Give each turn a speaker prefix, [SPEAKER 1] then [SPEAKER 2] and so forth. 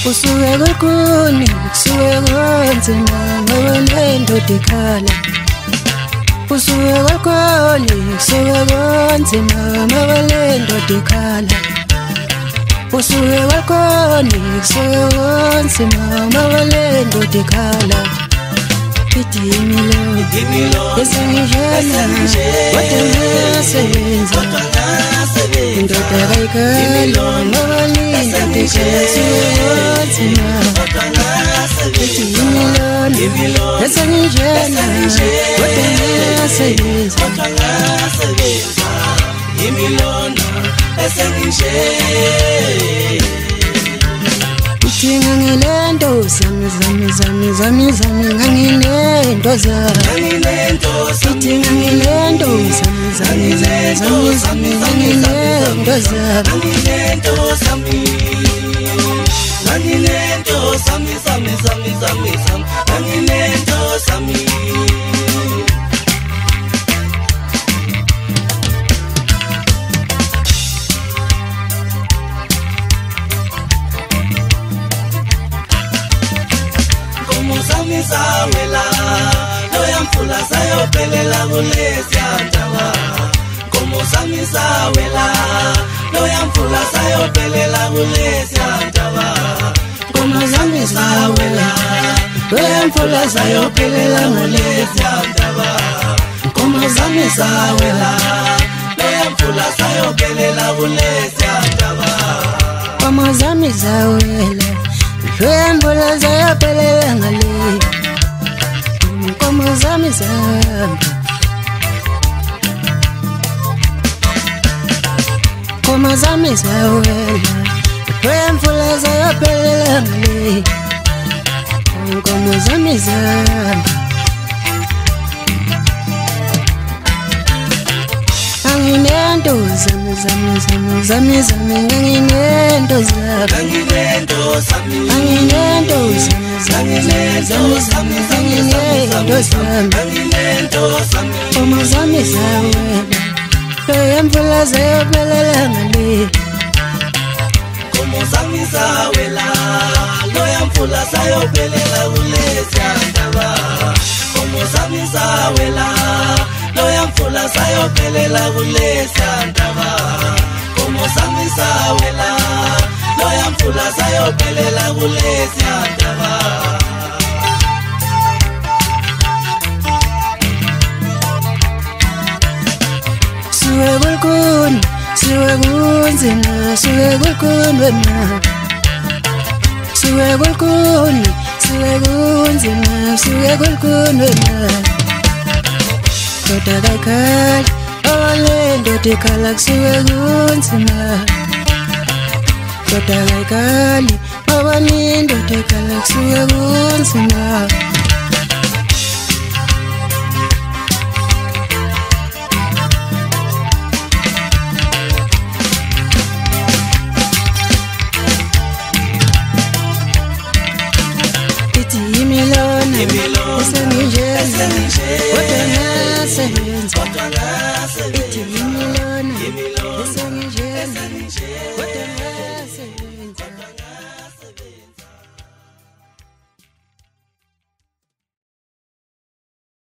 [SPEAKER 1] Usuke kulkuni, kusuke konzima ngobalendo dikhala. Usuke kulkuni, kusuke konzima ngobalendo dikhala. Usuke kulkuni, kusuke konzima ngobalendo dikhala. Idimilo, esengijena, kodwa ngasebenza. Indoda kayikhala ngobalendo dikhala. Idimilo, esengijena, kodwa ngasebenza. Uthi ngangilento zami ngangilento zami. Uthi ngangilento zami ngangilento zami.
[SPEAKER 2] Sawela loya mfula sayophelela kulesiyandaba Komo sami sawela loya mfula sayophelela kulesiyandaba Komo sami sawela loya mfula sayophelela kulesiyandaba Komo sami sawela loya mfula sayophelela kulesiyandaba
[SPEAKER 1] Komo sami sawela loya mfula sayophelela ngale. Komo zami zami, komo zami zawela, loya mfula sayophelela ngale. Komo zami zami, anginento zami nganginento zami. Komo zami zawela, loya mfula sayophelela ngale.
[SPEAKER 2] Komo zami zawela loya mfula sayophelela kulesiyandaba Komo zami zawela loya mfula sayophelela kulesiyandaba Komo zami zawela loya mfula sayophelela kulesiyandaba
[SPEAKER 1] Suke kulkuni kunzima, suke kulkuni wena. Suke kulkuni kunzima, suke kulkuni wena. Kodwa kayikhala ngobalendo dikhala kusuke kunzima. Kodwa kayikhala ngobalendo dikhala kusuke kunzima. Esengijena, kodwa ngasebenza. Idimilo, esengijena, kodwa ngasebenza.